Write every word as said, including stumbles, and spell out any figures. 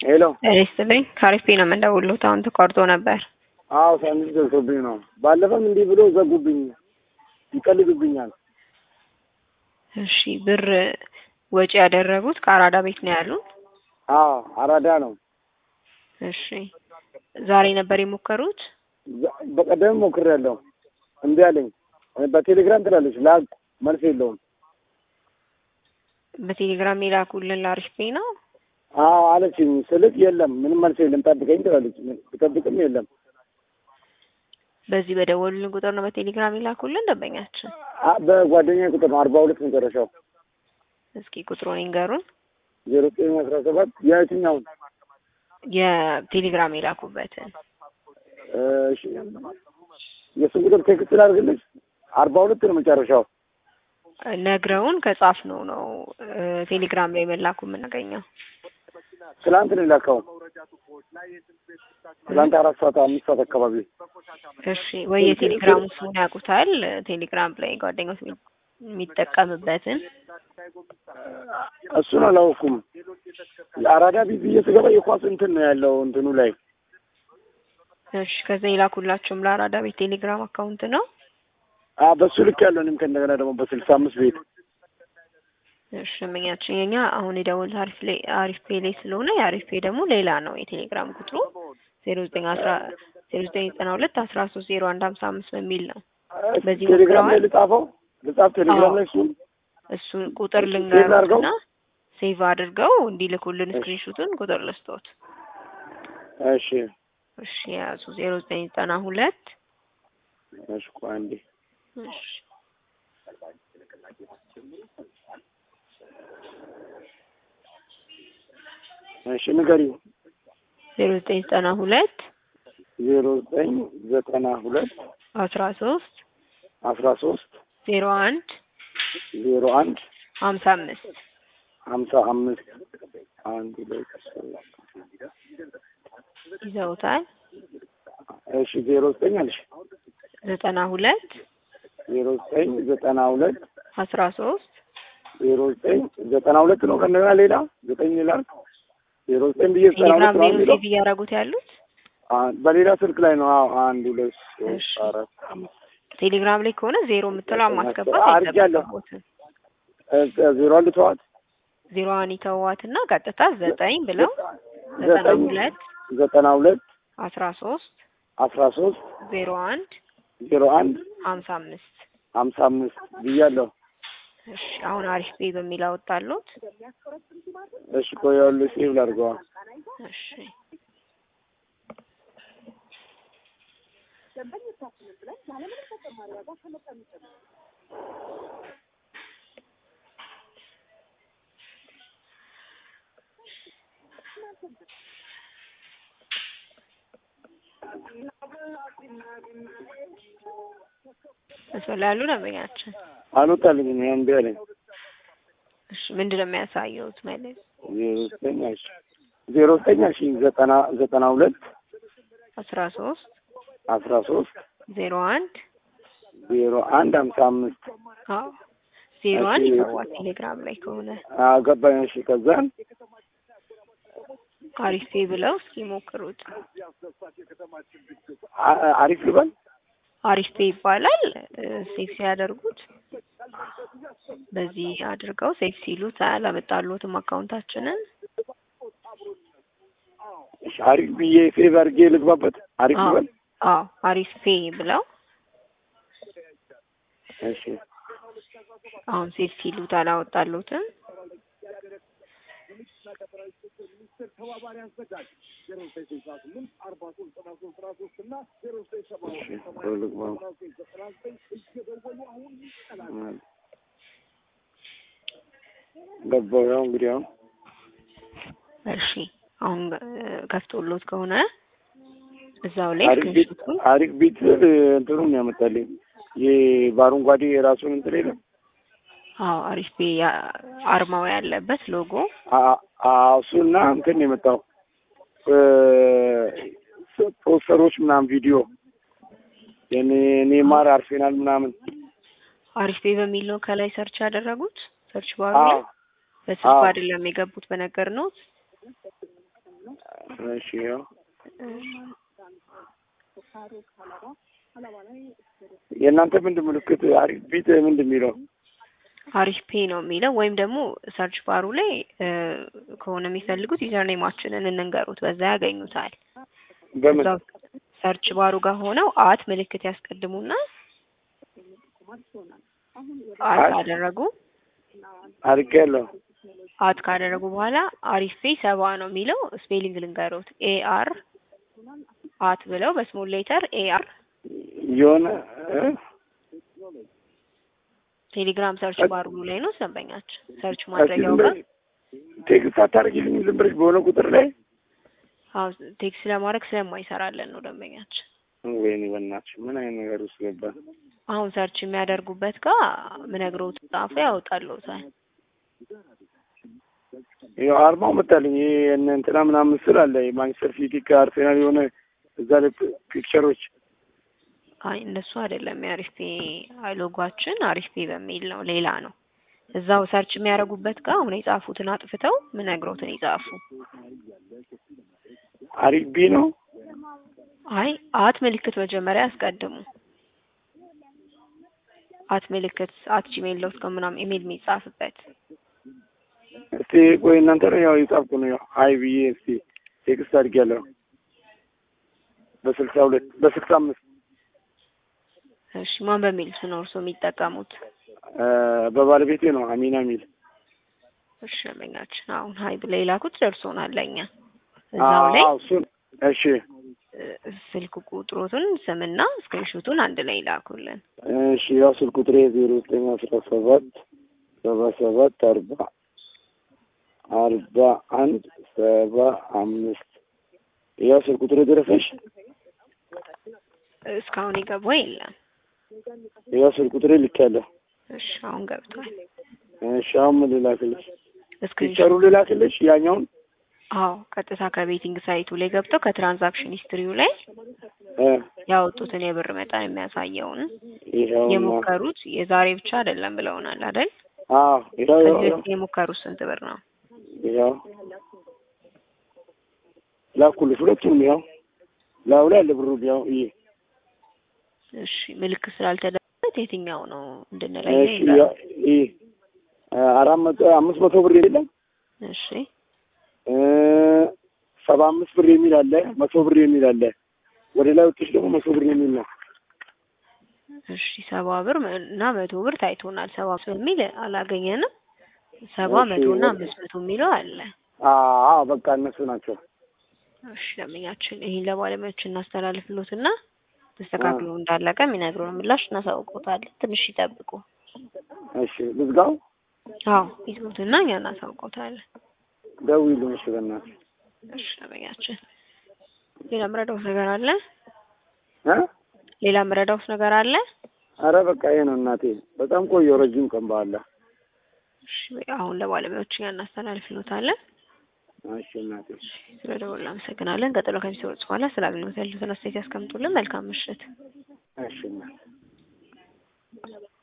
ሄሎ እኔ ካሪፌ ነው የምንደውለው። አሁን ተቋርጦ ነበር። አዎ ሳንዱች ደርሶብኝ ነው። ባለፈም እንዲህ ብሎ ዘጉብኝ፣ ይቀልዱብኛል። እሺ ብር ወጪ ያደረጉት ከአራዳ ቤት ነው ያሉ? አዎ አራዳ ነው። እሺ ዛሬ ነበር የሞከሩት? በቀደም ሞክሬያለሁ፣ እምቢ አለኝ። በቴሌግራም ትላለች ላክ መልስ የለውም። በቴሌግራም የላኩልን ላሪፌ ነው? አዎ አለችኝ። ስልክ የለም ምንም መልስ የለም፣ ጠብቀኝ ትላለች። ብጠብቅም የለም። በዚህ በደወሉልን ቁጥር ነው በቴሌግራም የላኩልን ደንበኛችን? በጓደኛዬ ቁጥር ነው፣ አርባ ሁለት መጨረሻው። እስኪ ቁጥሩን ይንገሩን። ዜሮ ዘጠኝ አስራ ሰባት የትኛውን? የቴሌግራም የላኩበትን። እሺ የእሱን ቁጥር ቴክስት ላድርግልሽ። አርባ ሁለት ነው መጨረሻው። ነግረውን ከጻፍ ነው ነው ቴሌግራም ላይ መላኩ የምናገኘው። ትላንት ነው የላከው። ትላንት አራት ሰዓት አምስት ሰዓት አካባቢ። እሺ ወይ የቴሌግራሙ ስሙን ያውቁታል? ቴሌግራም ላይ ጓደኞች የሚጠቀምበትን እሱን አላወኩም። አራዳ ቢዚ እየተገባ የኳስ እንትን ነው ያለው እንትኑ ላይ። እሺ ከዛ ይላኩላችሁም ለአራዳ ቤት ቴሌግራም አካውንት ነው? አዎ በሱ ልክ ያለው እኔም ከእንደገና ደግሞ በስልሳ አምስት ቤት። እሺ ምኛችን የኛ አሁን የደወል አሪፍ ላይ አሪፍ ፔ ላይ ስለሆነ የአሪፍ ፔ ደግሞ ሌላ ነው። የቴሌግራም ቁጥሩ ዜሮ ዘጠኝ አስራ ዜሮ ዘጠኝ ዘጠና ሁለት አስራ ሶስት ዜሮ አንድ ሃምሳ አምስት በሚል ነው። በዚህ ቴሌግራም ላይ ልጻፈው ልጻፍ ቴሌግራም ላይ እሱን እሱን ቁጥር ልንገርና ሴቭ አድርገው እንዲልኩልን ስክሪንሾቱን ቁጥር ልስጦት። እሺ እሺ ያዙ ዜሮ ዘጠኝ ዘጠና ሁለት እሺ ቆይ አንዴ እሺ እሺ ንገሪው። ዜሮ ዘጠኝ ዘጠና ሁለት ዜሮ ዘጠኝ ዘጠና ሁለት አስራ ሶስት አስራ ሶስት ዜሮ አንድ ዜሮ አንድ ሀምሳ አምስት ሀምሳ አምስት አንድ ሁለት ይዘውታል። እሺ ዜሮ ዘጠኝ አልሽ ዘጠና ሁለት ዜሮ ዘጠኝ ዘጠና ሁለት አስራ ሶስት ዜሮ ዘጠኝ ዘጠና ሁለት ነው ከነገና ሌላ ዘጠኝ ይላል። ዜሮ ዘጠኝ ብዬ ዘጠና ሁለት ነው ቴሌግራም ላይ ያደረጉት ያሉት በሌላ ስልክ ላይ ነው። አዎ አንድ ሁለት ሶስት አራት አምስት ቴሌግራም ላይ ከሆነ ዜሮ የምትለው ማስገባት አይጠበቅም። ዜሮ ልተዋት ዜሮዋን ይተዋትና ቀጥታ ዘጠኝ ብለው ዘጠና ሁለት ዘጠና ሁለት አስራ ሶስት አስራ ሶስት ዜሮ አንድ ዜሮ አንድ ሀምሳ አምስት ሀምሳ አምስት ብያለሁ። እሺ አሁን አሪፍ ፔ በሚል አወጣሉት። እሺ ቆይ ያሉ ሴቭ ላድርገዋ። እሺ እሰላሉ ደንበኛችን አልወጣልኝም እምቢ አለኝ። እሺ ምንድን ነው የሚያሳየውት ማለት? ዜሮ ዘጠኝ እሺ ዜሮ ዘጠኝ እሺ ዘጠና ዘጠና ሁለት አስራ ሶስት አስራ ሶስት ዜሮ አንድ ዜሮ አንድ ሀምሳ አምስት አዎ ዜሮ አንድ ይተዋል ቴሌግራም ላይ ከሆነ አዎ ገባኝ። እሺ ከዛን አሪፍ ብለው እስኪ ሞክሩት። አሪፍ ልበል አሪፍ ይባላል። ሴፍ ሲያደርጉት በዚህ አድርገው ሴፍ ሲሉት አላመጣሉትም አካውንታችንን። እሺ አሪፍ ብዬ ሴቭ አድርጌ ልግባበት። አሪፍ ልበል? አዎ አሪፍ ብለው እሺ አሁን ሴፍ ሲሉት አላወጣሉትም። ገባው ያው እንግዲህ አሁን እሺ አሁን ከፍቶሎት ከሆነ እዛው ላይ አሪፍ ቢት እንትኑን ያመጣልኝ የባሩንጓዴ የራሱን እንትን የለም። አዎ አሪፍ ቢ አርማው ያለበት ሎጎ አዎ እሱና እንትን የመጣው ፖስተሮች ምናምን ቪዲዮ የኔ ኔማር አርሴናል ምናምን አሪፍ በሚል ነው ከላይ ሰርች ያደረጉት። ሰርች ባሩ ላይ በስልክ አይደለም የገቡት በነገር ነው። እሺ ያው የእናንተ ምንድን ምልክት አሪፍ ቢት ምንድን የሚለው? አሪፍ ፔ ነው የሚለው ወይም ደግሞ ሰርች ባሩ ላይ ከሆነ የሚፈልጉት ዩዘርኔማችንን እንንገሩት በዛ ያገኙታል። በምን ሰርች ባሩ ጋር ሆነው አት ምልክት ያስቀድሙና አት አደረጉ አድርጌያለሁ። አት ካደረጉ በኋላ አሪፍ ፔ ሰባ ነው የሚለው ስፔሊንግ ልንገሩት ኤ አር አት ብለው በስሞል ሌተር ኤ አር የሆነ ቴሌግራም ሰርች ባሩ ላይ ነው ሰንበኛችን ሰርች ማድረጊያው ጋር ቴክስት አታርጊልኝ ዝም ብለሽ በሆነ ቁጥር ላይ አው ቴክስት ለማድረግ ስለማይሰራለን ነው ደንበኛችን። ወይኔ በእናትሽ ምን አይነት ነገር ውስጥ ገባ? አሁን ሰርች የሚያደርጉበት ጋር ምነግረው ጻፉ ያወጣልዎታል። ያው አርማው መጣልኝ ይሄ እነ እንትና ምናምን ምስል አለ የማንቸስተር ሲቲ ከአርሴናል የሆነ እዛ ላይ ፒክቸሮች አይ እነሱ አይደለም የአሪፍ ፔ ሎጓችን አሪፍ ፔ በሚል ነው ሌላ ነው። እዛው ሰርች የሚያደርጉበት ጋር አሁን የጻፉትን አጥፍተው ምነግሮትን ይጻፉ። አሪፍ ቢ ነው። አይ አት ምልክት መጀመሪያ ያስቀድሙ። አት ምልክት አት ጂሜል ዶት ኮም ምናምን ኢሜል የሚጻፍበት እስቲ ቆይ እናንተ ነው ያው የጻፍኩ ነው ያው አይ ብዬ እስቲ ቴክስት አድርጌያለሁ በስልሳ ሁለት በስልሳ አምስት እሺ ማን በሚል ነው እርሶ የሚጠቀሙት? በባለቤቴ ነው አሚና ሚል። እሺ ለኛችን አሁን ሀይ ብለ ይላኩት ደርሶናል ለኛ እዛው ላይ አዎ እሱን እሺ ስልክ ቁጥሩን ስምና ስክሪንሾቱን አንድ ላይ ይላኩልን። እሺ ያው ስልክ ቁጥሬ ዜሮ ዘጠኝ አስራ ሰባት ሰባ ሰባት አርባ አርባ አንድ ሰባ አምስት ያው ስልክ ቁጥሬ ደረሰሽ? እስካሁን ይገባው የለም። ያው ስልክ ቁጥሬ ልኬያለሁ። እሺ አሁን ገብቷል። እሺ አሁን ምን ልላክልሽ? ስክሪንሾቱ ልላክልሽ ያኛውን? አዎ ቀጥታ ከቤቲንግ ሳይቱ ላይ ገብተው ከትራንዛክሽን ሂስትሪው ላይ ያወጡትን የብር መጠን የሚያሳየውን የሞከሩት የዛሬ ብቻ አይደለም ብለውናል አይደል? አዎ ይሄው የሞከሩት ስንት ብር ነው? ይሄው ላኩልሽ ሁለቱም ያው ላው ላይ ለብሩ ያው ይሄ እሺ ምልክት ስላልተደረገ የትኛው ነው እንድንለይ እሺ ይሄ አራት መቶ አምስት መቶ ብር የለም? እሺ ሰባ አምስት ብር የሚል አለ መቶ ብር የሚል አለ ወደ ላይ ወጥሽ ደግሞ መቶ ብር የሚል ነው። እሺ ሰባ ብር እና መቶ ብር ታይቶናል። ሰባ በሚል አላገኘንም። ሰባ መቶ እና አምስት መቶ የሚለው አለ። አዎ በቃ እነሱ ናቸው። እሺ ለምኛችን ይሄን ለባለሙያዎች እናስተላልፍሎትና ተስተካክሎ እንዳለቀ የሚነግሩን ምላሽ እናሳውቆታለን። ትንሽ ይጠብቁ። እሺ ልዝጋው? አዎ ይዝጉትና እኛ እናሳውቆታለን። ደውይልኝ እሺ በእናትሽ። እሺ ለምኛችን ሌላ ምረዳው ነገር አለ? እ ሌላ ምረዳው ነገር አለ? አረ በቃ ይሄ ነው እናቴ። በጣም ቆየሁ ረጅም ቀን በኋላ። እሺ አሁን ለባለሙያዎች እኛ እናስተላልፍሎታለን። እሺ እናቴ ስለደወሉ አመሰግናለን። ቀጥሎ ከሚሰሩት በኋላ ስላገኙት ያሉትን አስተያየት ያስቀምጡልን። መልካም ምሽት። እሺ እናቴ